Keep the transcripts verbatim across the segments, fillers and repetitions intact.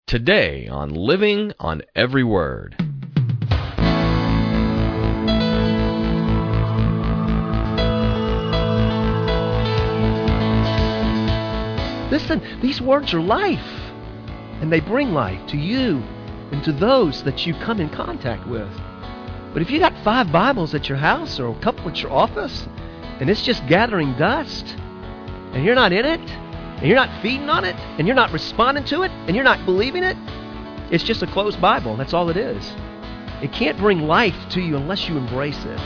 Today on Living on Every Word. Listen, these words are life, and they bring life to you and to those that you come in contact with. But if you got five Bibles at your house or a couple at your office, and it's just gathering dust, and you're not in it, and you're not feeding on it, and you're not responding to it, and you're not believing it, it's just a closed Bible. That's all it is. It can't bring life to you unless you embrace it.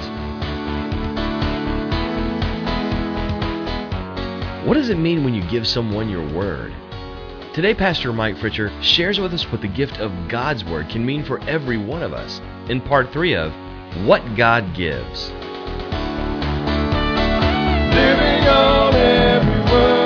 What does it mean when you give someone your word? Today, Pastor Mike Fritcher shares with us what the gift of God's Word can mean for every one of us in part three of What God Gives. Living on every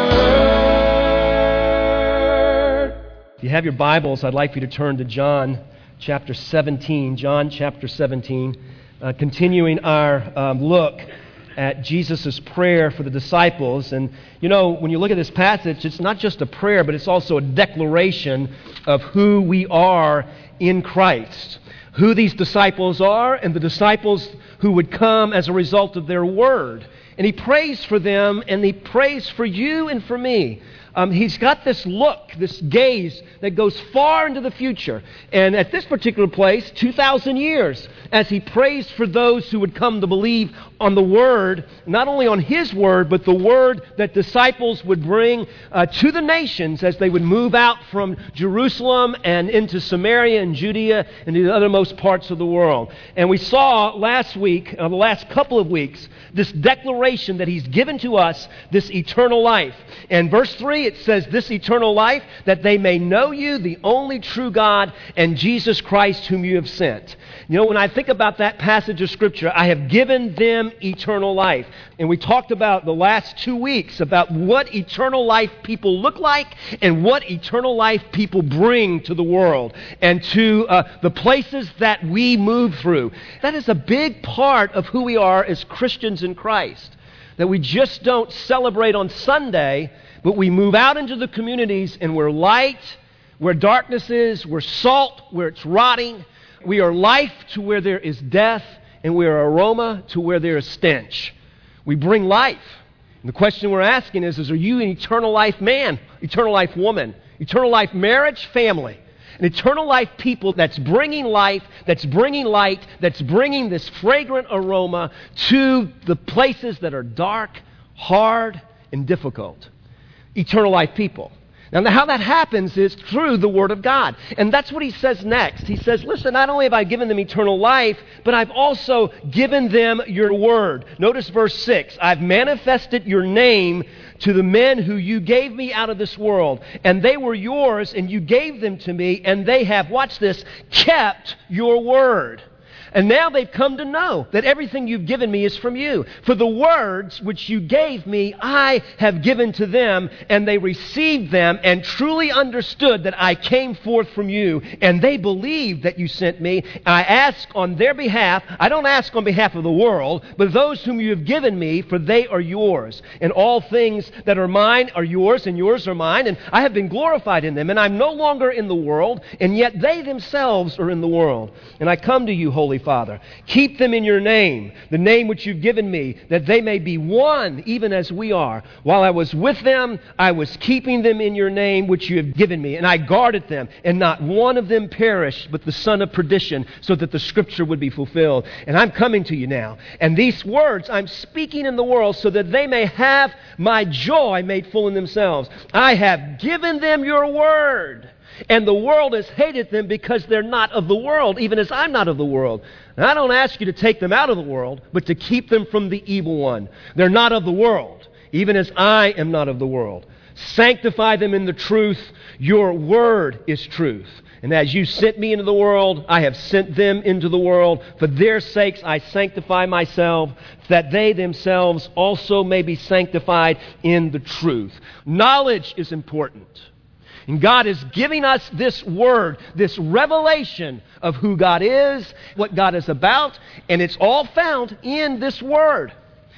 word. If you have your Bibles, I'd like for you to turn to John chapter seventeen. John chapter seventeen, uh, continuing our um, look at Jesus' prayer for the disciples. And, you know, when you look at this passage, it's not just a prayer, but it's also a declaration of who we are in Christ. Who these disciples are and the disciples who would come as a result of their word. And he prays for them, and he prays for you and for me. Um, he's got this look, this gaze that goes far into the future. And at this particular place, two thousand years, as he prays for those who would come to believe on the Word, not only on His Word, but the Word that disciples would bring uh, to the nations as they would move out from Jerusalem and into Samaria and Judea and the othermost parts of the world. And we saw last week, uh, the last couple of weeks, this declaration that He's given to us, this eternal life. And verse three, it says, this eternal life, that they may know you, the only true God, and Jesus Christ whom you have sent. You know, when I think about that passage of Scripture, I have given them eternal life. And we talked about the last two weeks about what eternal life people look like and what eternal life people bring to the world and to uh, the places that we move through. That is a big part of who we are as Christians in Christ. That we just don't celebrate on Sunday, but we move out into the communities and we're light where darkness is, we're salt where it's rotting, we are life to where there is death, and we are aroma to where there is stench. We bring life. And the question we're asking is, is are you an eternal life man, eternal life woman, eternal life marriage, family? An eternal life people that's bringing life, that's bringing light, that's bringing this fragrant aroma to the places that are dark, hard, and difficult. Eternal life people. Now, how that happens is through the Word of God. And that's what he says next. He says, listen, not only have I given them eternal life, but I've also given them your Word. Notice verse six. I've manifested your name to the men who you gave me out of this world. And they were yours, and you gave them to me, and they have, watch this, kept your word. And now they've come to know that everything you've given me is from you. For the words which you gave me, I have given to them, and they received them and truly understood that I came forth from you, and they believed that you sent me. I ask on their behalf. I don't ask on behalf of the world, but those whom you have given me, for they are yours. And all things that are mine are yours, and yours are mine, and I have been glorified in them, and I'm no longer in the world, and yet they themselves are in the world. And I come to you, Holy Father, keep them in your name, the name which you've given me, that they may be one, even as we are. While I was with them, I was keeping them in your name, which you have given me, and I guarded them, and not one of them perished, but the son of perdition, so that the Scripture would be fulfilled. And I'm coming to you now, and these words I'm speaking in the world, so that they may have my joy made full in themselves. I have given them your word. And the world has hated them because they're not of the world, even as I'm not of the world. And I don't ask you to take them out of the world, but to keep them from the evil one. They're not of the world, even as I am not of the world. Sanctify them in the truth. Your word is truth. And as you sent me into the world, I have sent them into the world. For their sakes I sanctify myself, that they themselves also may be sanctified in the truth. Knowledge is important. And God is giving us this word, this revelation of who God is, what God is about, and it's all found in this word.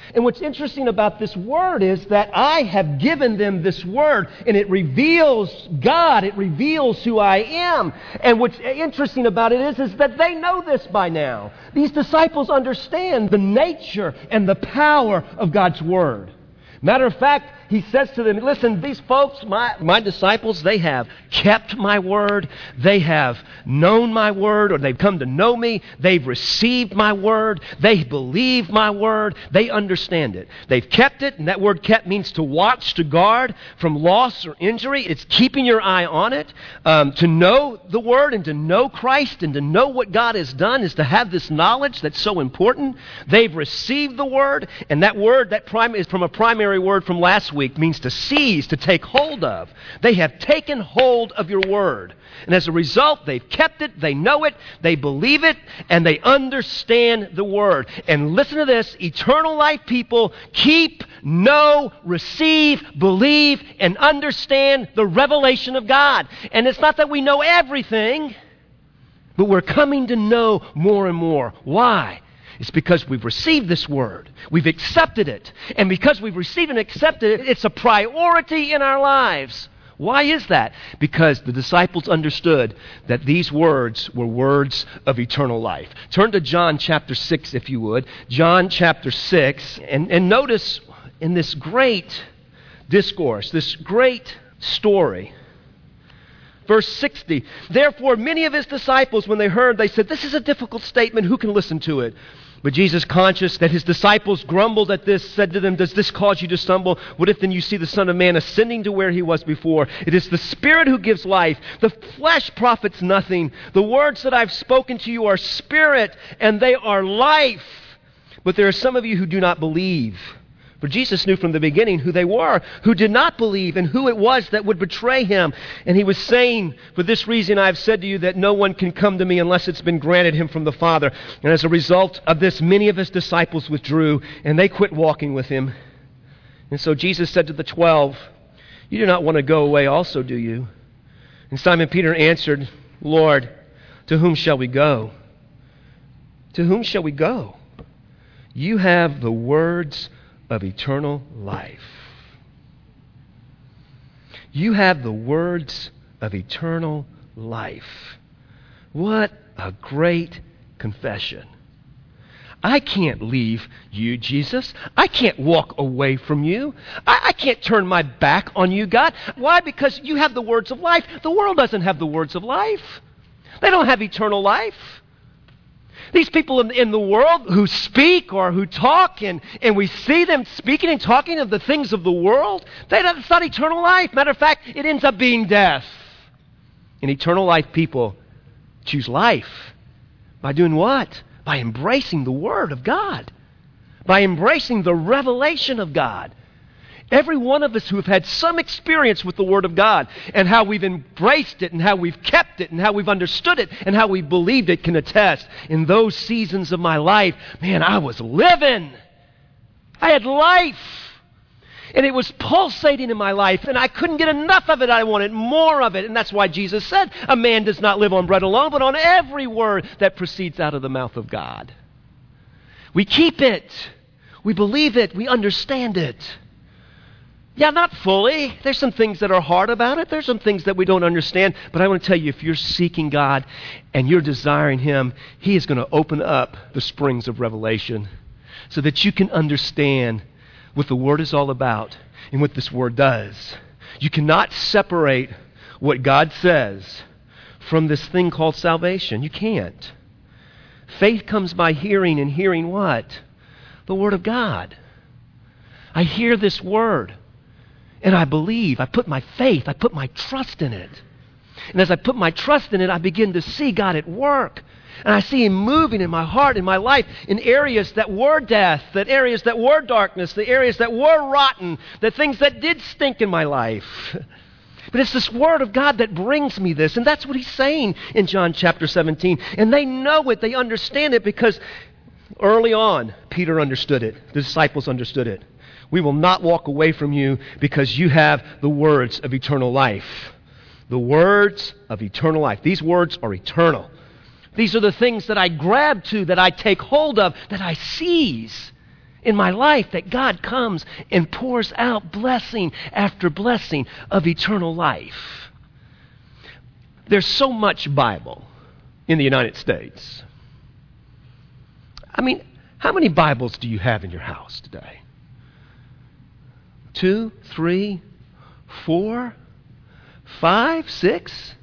And what's interesting about this word is that I have given them this word, and it reveals God. It reveals who I am. And what's interesting about it is, is that they know this by now. These disciples understand the nature and the power of God's word. Matter of fact, he says to them, listen, these folks, my, my disciples, they have kept my word. They have known my word, or they've come to know me. They've received my word. They believe my word. They understand it. They've kept it, and that word kept means to watch, to guard from loss or injury. It's keeping your eye on it. Um, to know the word and to know Christ and to know what God has done is to have this knowledge that's so important. They've received the word, and that word, that prim- is from a primary word from last week, means to seize, to take hold of. They have taken hold of your word. And as a result, they've kept it, they know it, they believe it, and they understand the word. And listen to this, eternal life people keep, know, receive, believe, and understand the revelation of God. And it's not that we know everything, but we're coming to know more and more. Why? It's because we've received this word. We've accepted it. And because we've received and accepted it, it's a priority in our lives. Why is that? Because the disciples understood that these words were words of eternal life. Turn to John chapter six, if you would. John chapter six. And, and notice in this great discourse, this great story, verse sixty, therefore many of his disciples, when they heard, they said, this is a difficult statement. Who can listen to it? But Jesus, conscious that his disciples grumbled at this, said to them, does this cause you to stumble? What if then you see the Son of Man ascending to where he was before? It is the Spirit who gives life. The flesh profits nothing. The words that I've spoken to you are spirit, and they are life. But there are some of you who do not believe. For Jesus knew from the beginning who they were, who did not believe, and who it was that would betray him. And he was saying, for this reason I have said to you that no one can come to me unless it's been granted him from the Father. And as a result of this, many of his disciples withdrew, and they quit walking with him. And so Jesus said to the twelve, you do not want to go away also, do you? And Simon Peter answered, Lord, to whom shall we go? To whom shall we go? You have the words of eternal life. You have the words of eternal life. What a great confession. I can't leave you, Jesus. I can't walk away from you. I, I can't turn my back on you, God. Why? Because you have the words of life. The world doesn't have the words of life. They don't have eternal life. These people in, in the world who speak or who talk, and, and we see them speaking and talking of the things of the world, they, that's not eternal life. Matter of fact, it ends up being death. In eternal life, people choose life. By doing what? By embracing the Word of God. By embracing the revelation of God. Every one of us who have had some experience with the Word of God and how we've embraced it and how we've kept it and how we've understood it and how we've believed it can attest. In those seasons of my life, man, I was living. I had life. And it was pulsating in my life, and I couldn't get enough of it. I wanted more of it. And that's why Jesus said, a man does not live on bread alone, but on every word that proceeds out of the mouth of God. We keep it. We believe it. We understand it. Yeah, not fully. There's some things that are hard about it. There's some things that we don't understand. But I want to tell you, if you're seeking God and you're desiring Him, He is going to open up the springs of revelation so that you can understand what the Word is all about and what this Word does. You cannot separate what God says from this thing called salvation. You can't. Faith comes by hearing, and hearing what? The Word of God. I hear this Word. And I believe, I put my faith, I put my trust in it. And as I put my trust in it, I begin to see God at work. And I see Him moving in my heart, in my life, in areas that were death, that areas that were darkness, the areas that were rotten, the things that did stink in my life. But it's this Word of God that brings me this. And that's what He's saying in John chapter seventeen. And they know it, they understand it, because early on, Peter understood it. The disciples understood it. We will not walk away from you because you have the words of eternal life. The words of eternal life. These words are eternal. These are the things that I grab to, that I take hold of, that I seize. in my life that God comes and pours out blessing after blessing of eternal life. There's so much Bible in the United States. I mean, how many Bibles do you have in your house today? Two, three, four, five, six?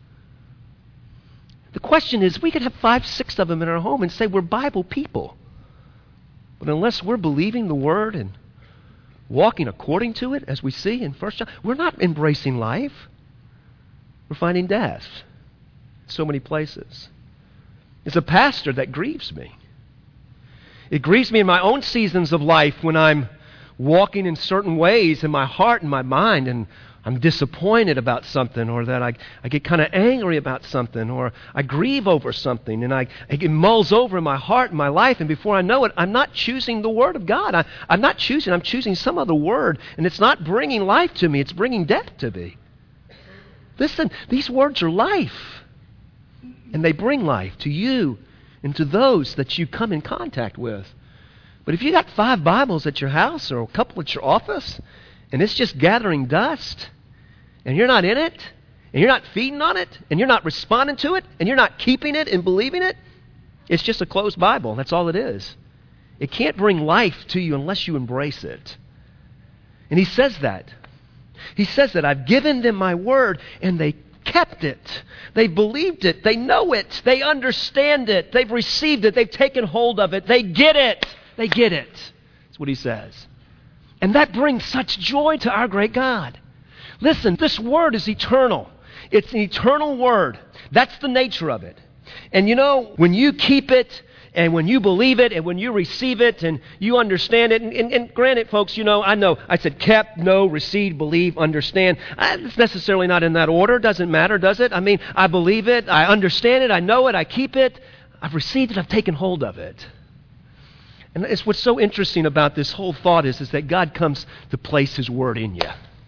The question is, we could have five, six of them in our home and say we're Bible people. But unless we're believing the Word and walking according to it, as we see in First John, we're not embracing life. We're finding death in so many places. It's a pastor that grieves me. It grieves me in my own seasons of life when I'm walking in certain ways in my heart and my mind, and I'm disappointed about something, or that I, I get kind of angry about something, or I grieve over something, and I, it mulls over in my heart and my life, and before I know it, I'm not choosing the Word of God. I, I'm not choosing, I'm choosing some other word, and it's not bringing life to me, it's bringing death to me. Listen, these words are life, and they bring life to you and to those that you come in contact with. But if you got five Bibles at your house or a couple at your office, and it's just gathering dust, and you're not in it, and you're not feeding on it, and you're not responding to it, and you're not keeping it and believing it, it's just a closed Bible. That's all it is. It can't bring life to you unless you embrace it. And he says that. He says that I've given them my word, and they kept it. They believed it. They know it. They understand it. They've received it. They've taken hold of it. They get it. They get it. That's what he says. And that brings such joy to our great God. Listen, this word is eternal. It's an eternal word. That's the nature of it. And you know, when you keep it, and when you believe it, and when you receive it, and you understand it, and, and, and granted, folks, you know, I know, I said kept, know, receive, believe, understand. I, it's necessarily not in that order. Doesn't matter, does it? I mean, I believe it, I understand it, I know it, I keep it, I've received it, I've taken hold of it. And it's what's so interesting about this whole thought is, is that God comes to place His Word in you.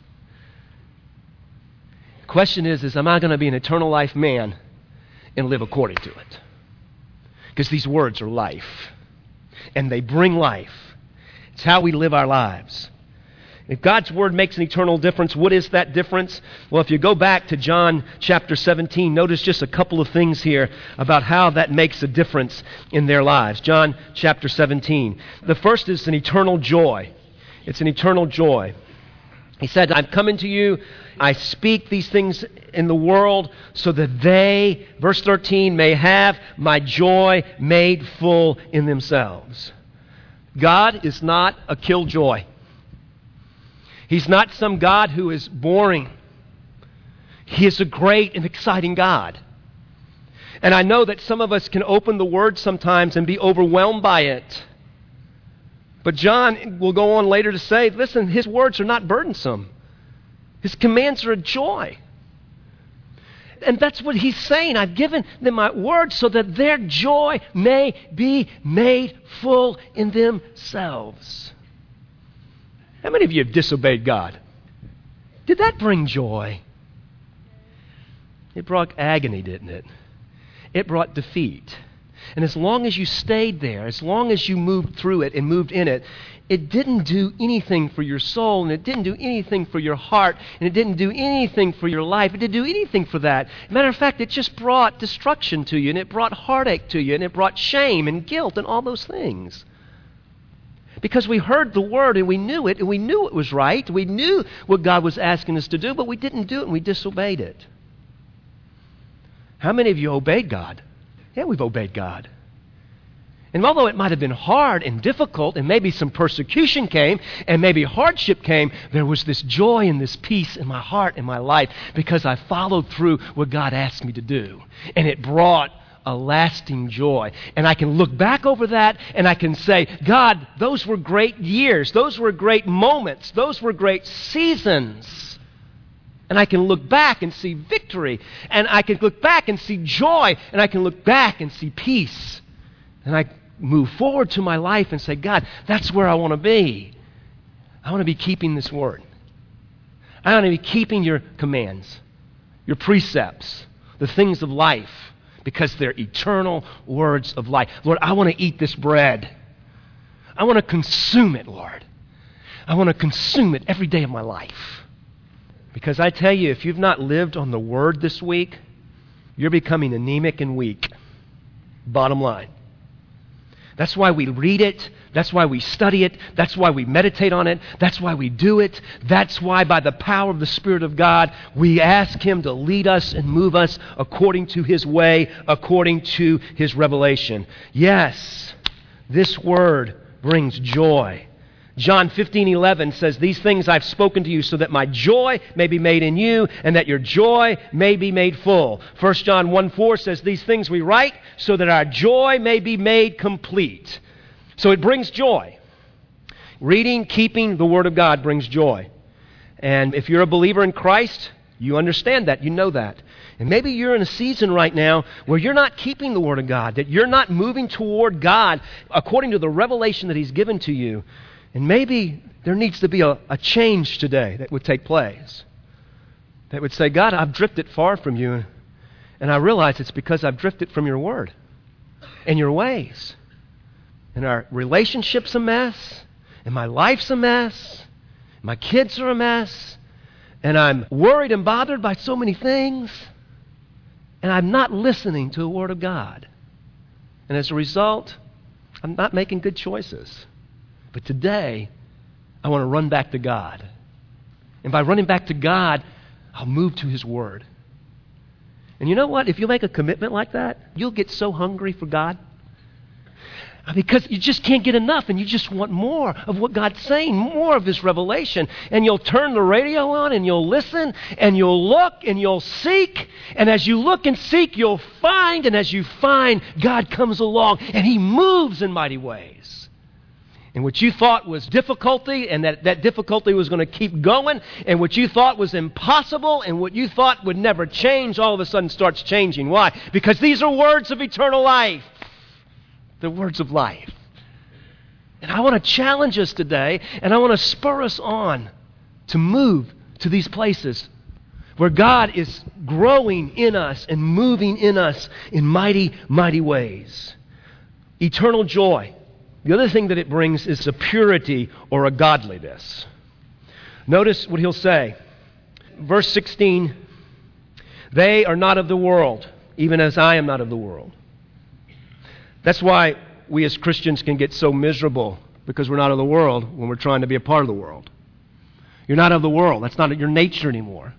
The question is, is am I going to be an eternal life man and live according to it? Because these words are life, and they bring life. It's how we live our lives. If God's Word makes an eternal difference, what is that difference? Well, if you go back to John chapter seventeen, notice just a couple of things here about how that makes a difference in their lives. John chapter seventeen. The first is an eternal joy. It's an eternal joy. He said, I've come into you, I speak these things in the world so that they, verse thirteen, may have my joy made full in themselves. God is not a killjoy. He's not some God who is boring. He is a great and exciting God. And I know that some of us can open the Word sometimes and be overwhelmed by it. But John will go on later to say, listen, his words are not burdensome. His commands are a joy. And that's what he's saying. I've given them my word so that their joy may be made full in themselves. How many of you have disobeyed God? Did that bring joy? It brought agony, didn't it? It brought defeat. And as long as you stayed there, as long as you moved through it and moved in it, it didn't do anything for your soul, and it didn't do anything for your heart, and it didn't do anything for your life. It didn't do anything for that. Matter of fact, it just brought destruction to you, and it brought heartache to you, and it brought shame and guilt and all those things. Because we heard the Word, and we knew it, and we knew it was right. We knew what God was asking us to do, but we didn't do it, and we disobeyed it. How many of you obeyed God? Yeah, we've obeyed God. And although it might have been hard and difficult, and maybe some persecution came, and maybe hardship came, there was this joy and this peace in my heart and my life because I followed through what God asked me to do. And it brought a lasting joy. And I can look back over that and I can say, God, those were great years. Those were great moments. Those were great seasons. And I can look back and see victory. And I can look back and see joy. And I can look back and see peace. And I move forward to my life and say, God, that's where I want to be. I want to be keeping this word. I want to be keeping your commands, your precepts, the things of life, because they're eternal words of life. Lord, I want to eat this bread. I want to consume it, Lord. I want to consume it every day of my life. Because I tell you, if you've not lived on the Word this week, you're becoming anemic and weak. Bottom line. That's why we read it. That's why we study it. That's why we meditate on it. That's why we do it. That's why by the power of the Spirit of God, we ask Him to lead us and move us according to His way, according to His revelation. Yes, this Word brings joy. John fifteen eleven says, "These things I've spoken to you so that my joy may be made in you and that your joy may be made full." First John one four says, "These things we write so that our joy may be made complete." So it brings joy. Reading, keeping the Word of God brings joy. And if you're a believer in Christ, you understand that. You know that. And maybe you're in a season right now where you're not keeping the Word of God, that you're not moving toward God according to the revelation that He's given to you. And maybe there needs to be a, a change today that would take place. That would say, God, I've drifted far from you, and I realize it's because I've drifted from your Word and your ways. And our relationship's a mess, and my life's a mess, and my kids are a mess, and I'm worried and bothered by so many things, and I'm not listening to the Word of God. And as a result, I'm not making good choices. But today, I want to run back to God. And by running back to God, I'll move to His Word. And you know what? If you make a commitment like that, you'll get so hungry for God. Because you just can't get enough, and you just want more of what God's saying, more of His revelation. And you'll turn the radio on, and you'll listen, and you'll look, and you'll seek. And as you look and seek, you'll find. And as you find, God comes along, and He moves in mighty ways. And what you thought was difficulty, and that, that difficulty was going to keep going, and what you thought was impossible, and what you thought would never change, all of a sudden starts changing. Why? Because these are words of eternal life. The words of life. And I want to challenge us today, and I want to spur us on to move to these places where God is growing in us and moving in us in mighty, mighty ways. Eternal joy. The other thing that it brings is a purity or a godliness. Notice what he'll say. Verse sixteen, "They are not of the world, even as I am not of the world." That's why we as Christians can get so miserable, because we're not of the world when we're trying to be a part of the world. You're not of the world. That's not your nature anymore.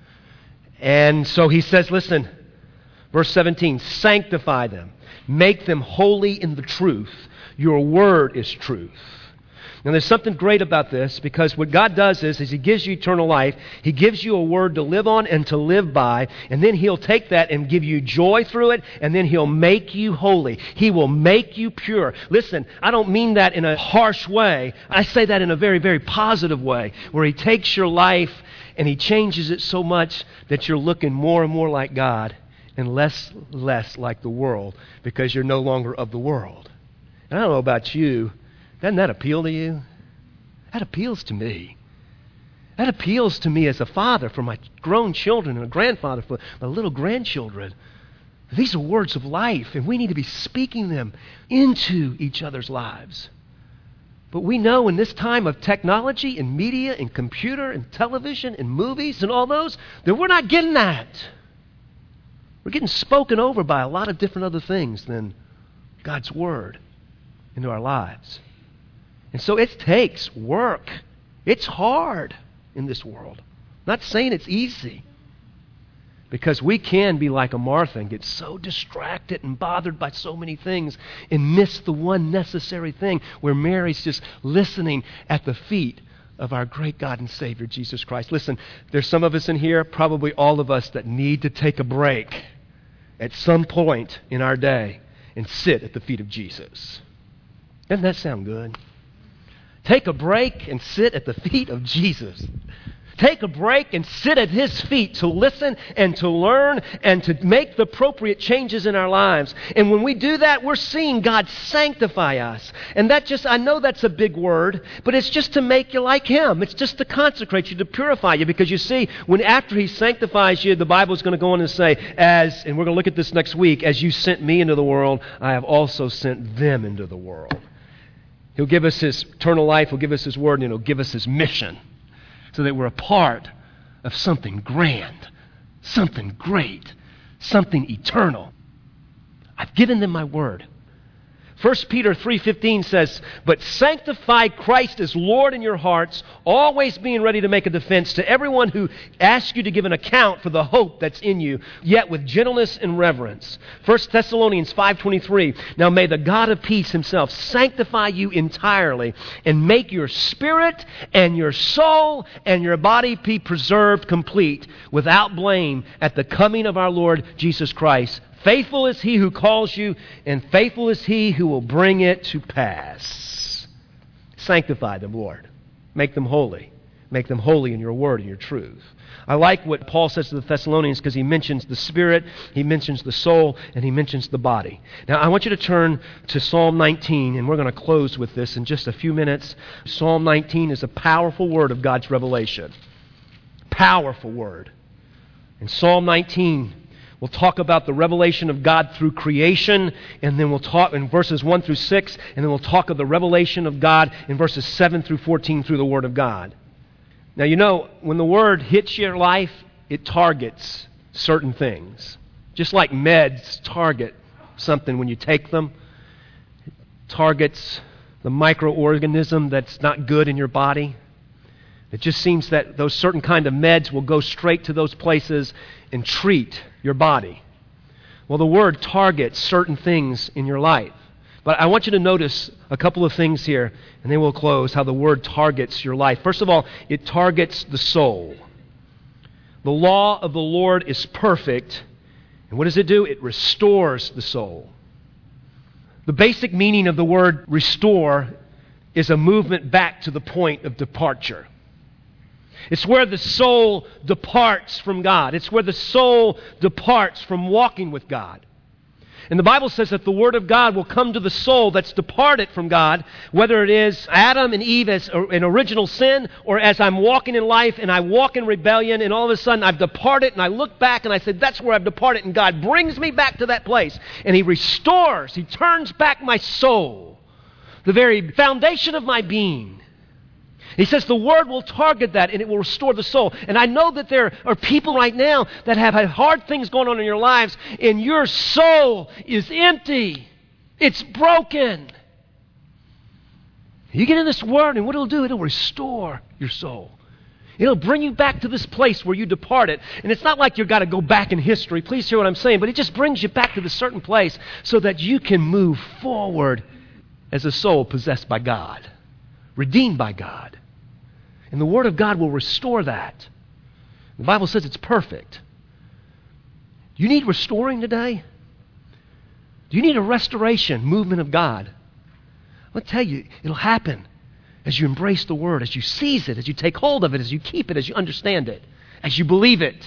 And so he says, listen, verse seventeen, "Sanctify them, make them holy in the truth. Your word is truth." Now there's something great about this, because what God does is, is He gives you eternal life. He gives you a word to live on and to live by, and then He'll take that and give you joy through it, and then He'll make you holy. He will make you pure. Listen, I don't mean that in a harsh way. I say that in a very, very positive way, where He takes your life and He changes it so much that you're looking more and more like God and less, less like the world, because you're no longer of the world. And I don't know about you, doesn't that appeal to you? That appeals to me. That appeals to me as a father for my grown children and a grandfather for my little grandchildren. These are words of life, and we need to be speaking them into each other's lives. But we know in this time of technology and media and computer and television and movies and all those, that we're not getting that. We're getting spoken over by a lot of different other things than God's Word into our lives. And so it takes work. It's hard in this world. I'm not saying it's easy. Because we can be like a Martha and get so distracted and bothered by so many things and miss the one necessary thing, where Mary's just listening at the feet of our great God and Savior, Jesus Christ. Listen, there's some of us in here, probably all of us, that need to take a break at some point in our day and sit at the feet of Jesus. Doesn't that sound good? Take a break and sit at the feet of Jesus. Take a break and sit at His feet to listen and to learn and to make the appropriate changes in our lives. And when we do that, we're seeing God sanctify us. And that just, I know that's a big word, but it's just to make you like Him. It's just to consecrate you, to purify you. Because you see, when after He sanctifies you, the Bible's going to go on and say, as, and we're going to look at this next week, as you sent me into the world, I have also sent them into the world. He'll give us His eternal life. He'll give us His word, and He'll give us His mission so that we're a part of something grand, something great, something eternal. I've given them my word. First Peter three fifteen says, "But sanctify Christ as Lord in your hearts, always being ready to make a defense to everyone who asks you to give an account for the hope that's in you, yet with gentleness and reverence." First Thessalonians five twenty-three, "Now may the God of peace Himself sanctify you entirely, and make your spirit and your soul and your body be preserved complete, without blame, at the coming of our Lord Jesus Christ. Faithful is He who calls you, and faithful is He who will bring it to pass." Sanctify them, Lord. Make them holy. Make them holy in your word and your truth. I like what Paul says to the Thessalonians because he mentions the spirit, he mentions the soul, and he mentions the body. Now, I want you to turn to Psalm nineteen, and we're going to close with this in just a few minutes. Psalm nineteen is a powerful word of God's revelation. Powerful word. In Psalm nineteen, we'll talk about the revelation of God through creation, and then we'll talk in verses one through six, and then we'll talk of the revelation of God in verses seven through fourteen through the Word of God. Now, you know, when the Word hits your life, it targets certain things. Just like meds target something when you take them. It targets the microorganism that's not good in your body. It just seems that those certain kind of meds will go straight to those places and treat your body. Well, the Word targets certain things in your life. But I want you to notice a couple of things here, and then we'll close, how the Word targets your life. First of all, it targets the soul. The law of the Lord is perfect, and what does it do? It restores the soul. The basic meaning of the word restore is a movement back to the point of departure. It's where the soul departs from God. It's where the soul departs from walking with God. And the Bible says that the Word of God will come to the soul that's departed from God, whether it is Adam and Eve as an original sin, or as I'm walking in life and I walk in rebellion, and all of a sudden I've departed and I look back and I said, that's where I've departed, and God brings me back to that place. And He restores, He turns back my soul, the very foundation of my being. He says the Word will target that and it will restore the soul. And I know that there are people right now that have had hard things going on in your lives, and your soul is empty. It's broken. You get in this Word, and what it'll do, it'll restore your soul. It'll bring you back to this place where you departed. And it's not like you've got to go back in history. Please hear what I'm saying. But it just brings you back to this certain place so that you can move forward as a soul possessed by God, redeemed by God. And the Word of God will restore that. The Bible says it's perfect. Do you need restoring today? Do you need a restoration movement of God? I'll tell you, it'll happen as you embrace the Word, as you seize it, as you take hold of it, as you keep it, as you understand it, as you believe it.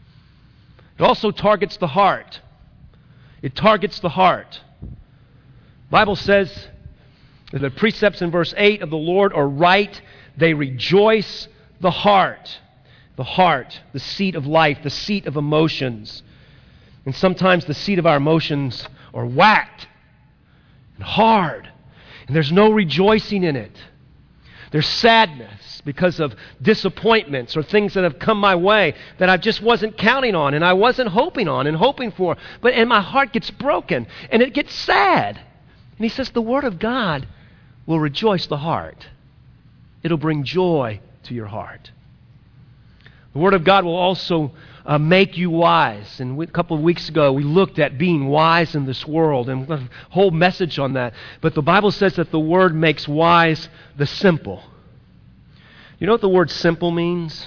It also targets the heart. It targets the heart. The Bible says that the precepts in verse eight of the Lord are right. They rejoice the heart. The heart, the seat of life, the seat of emotions. And sometimes the seat of our emotions are whacked and hard. And there's no rejoicing in it. There's sadness because of disappointments or things that have come my way that I just wasn't counting on and I wasn't hoping on and hoping for. But and my heart gets broken and it gets sad. And He says the Word of God will rejoice the heart. It'll bring joy to your heart. The Word of God will also uh, make you wise. And we, a couple of weeks ago, we looked at being wise in this world, and a whole message on that. But the Bible says that the Word makes wise the simple. You know what the word simple means?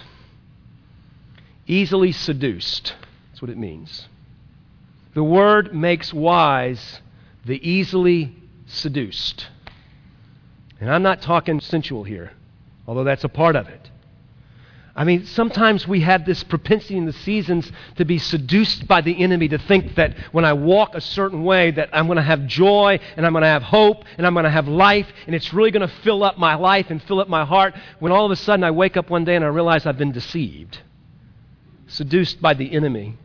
Easily seduced. That's what it means. The Word makes wise the easily seduced. And I'm not talking sensual here, although that's a part of it. I mean, sometimes we have this propensity in the seasons to be seduced by the enemy, to think that when I walk a certain way that I'm going to have joy and I'm going to have hope and I'm going to have life and it's really going to fill up my life and fill up my heart, when all of a sudden I wake up one day and I realize I've been deceived, seduced by the enemy.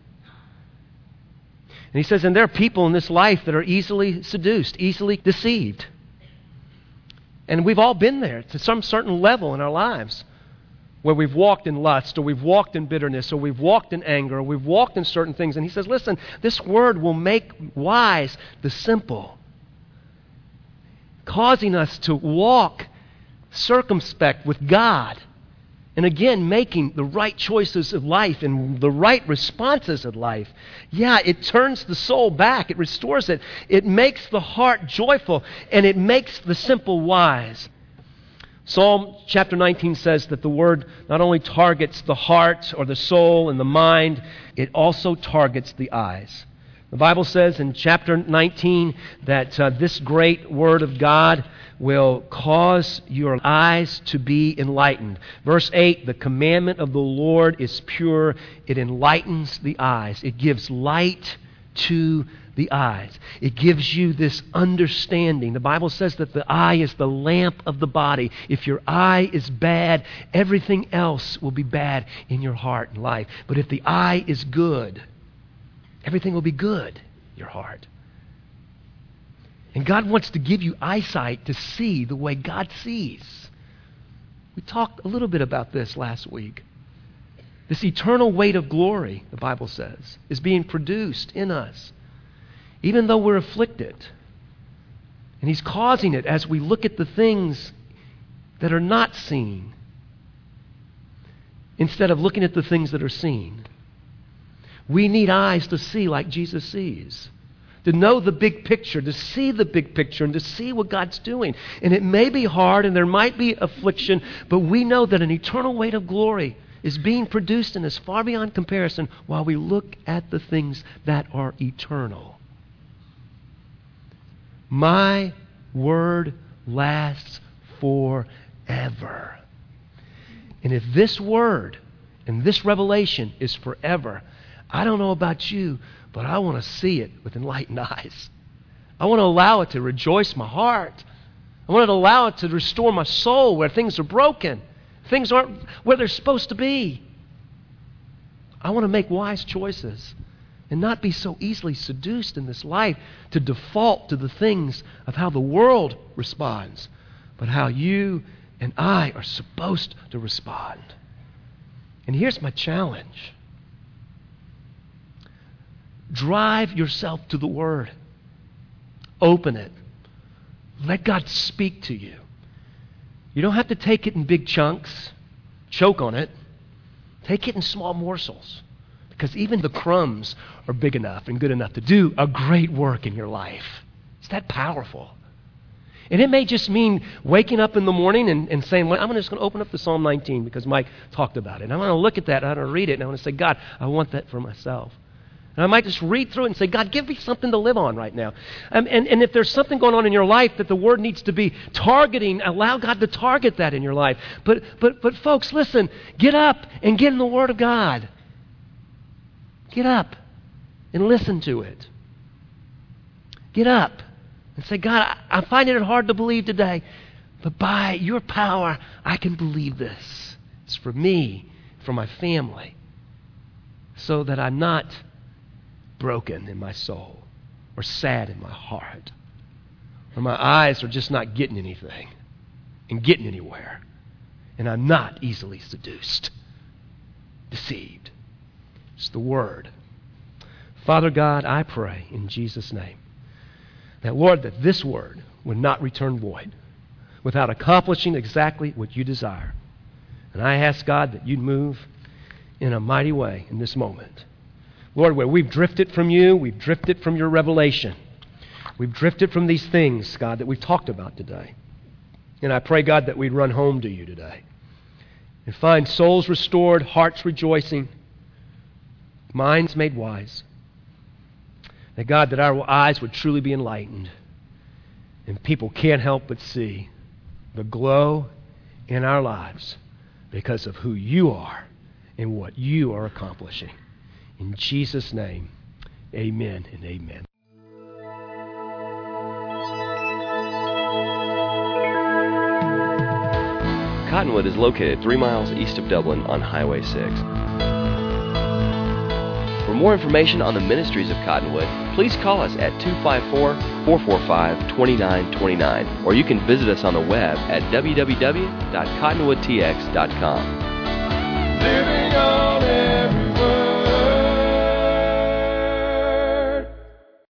And He says, and there are people in this life that are easily seduced, easily deceived. And we've all been there to some certain level in our lives where we've walked in lust, or we've walked in bitterness, or we've walked in anger, or we've walked in certain things. And he says, listen, this word will make wise the simple, causing us to walk circumspect with God. And again, making the right choices of life and the right responses of life. Yeah, it turns the soul back. It restores it. It makes the heart joyful, and it makes the simple wise. Psalm chapter nineteen says that the word not only targets the heart or the soul and the mind, it also targets the eyes. The Bible says in chapter nineteen that uh, this great word of God will cause your eyes to be enlightened. Verse eight, the commandment of the Lord is pure. It enlightens the eyes. It gives light to the eyes. It gives you this understanding. The Bible says that the eye is the lamp of the body. If your eye is bad, everything else will be bad in your heart and life. But if the eye is good, everything will be good in your heart. And God wants to give you eyesight to see the way God sees. We talked a little bit about this last week. This eternal weight of glory, the Bible says, is being produced in us, even though we're afflicted. And He's causing it as we look at the things that are not seen, instead of looking at the things that are seen. We need eyes to see like Jesus sees, to know the big picture, to see the big picture, and to see what God's doing. And it may be hard, and there might be affliction, but we know that an eternal weight of glory is being produced in us far beyond comparison while we look at the things that are eternal. My word lasts forever. And if this word and this revelation is forever, I don't know about you, but I want to see it with enlightened eyes. I want to allow it to rejoice my heart. I want to allow it to restore my soul where things are broken. Things aren't where they're supposed to be. I want to make wise choices and not be so easily seduced in this life to default to the things of how the world responds, but how you and I are supposed to respond. And here's my challenge. Drive yourself to the Word. Open it. Let God speak to you. You don't have to take it in big chunks, choke on it. Take it in small morsels, because even the crumbs are big enough and good enough to do a great work in your life. It's that powerful. And it may just mean waking up in the morning and, and saying, well, I'm just going to open up the Psalm nineteen because Mike talked about it. And I'm going to look at that, and I'm going to read it, and I'm going to say, God, I want that for myself. And I might just read through it and say, God, give me something to live on right now. Um, and, and if there's something going on in your life that the Word needs to be targeting, allow God to target that in your life. But, but, but folks, listen, get up and get in the Word of God. Get up and listen to it. Get up and say, God, I, I'm finding it hard to believe today, but by your power, I can believe this. It's for me, for my family, so that I'm not broken in my soul or sad in my heart, or my eyes are just not getting anything and getting anywhere, and I'm not easily seduced, deceived. It's the Word. Father God, I pray in Jesus' name that, Lord, that this Word would not return void without accomplishing exactly what you desire. And I ask, God, that you'd move in a mighty way in this moment. Lord, where we've drifted from you, we've drifted from your revelation. We've drifted from these things, God, that we've talked about today. And I pray, God, that we'd run home to you today and find souls restored, hearts rejoicing, minds made wise. That, God, that our eyes would truly be enlightened and people can't help but see the glow in our lives because of who you are and what you are accomplishing. In Jesus' name, amen and amen. Cottonwood is located three miles east of Dublin on Highway six. For more information on the ministries of Cottonwood, please call us at two five four, four four five, two nine two nine, or you can visit us on the web at w w w dot cottonwood t x dot com. Living on